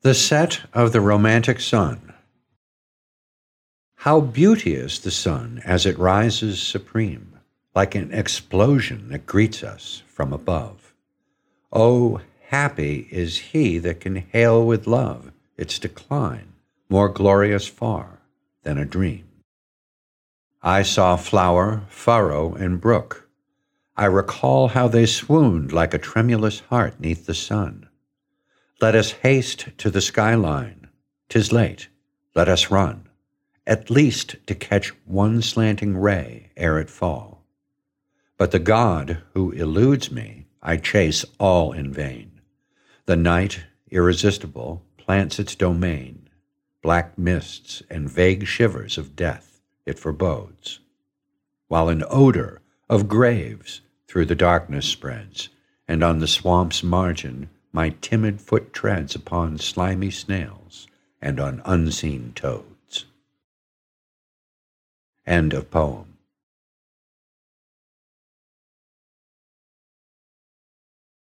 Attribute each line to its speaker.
Speaker 1: The set of the romantic sun. How beauteous the sun as it rises supreme, like an explosion that greets us from above. Oh, happy is he that can hail with love its decline, more glorious far than a dream. I saw flower, furrow, and brook. I recall how they swooned like a tremulous heart neath the sun. Let us haste to the skyline. 'Tis late. Let us run, at least to catch one slanting ray ere it fall. But the God who eludes me, I chase all in vain. The night, irresistible, plants its domain. Black mists and vague shivers of death it forebodes, while an odor of graves through the darkness spreads, and on the swamp's margin my timid foot treads upon slimy snails and on unseen toads. End of poem.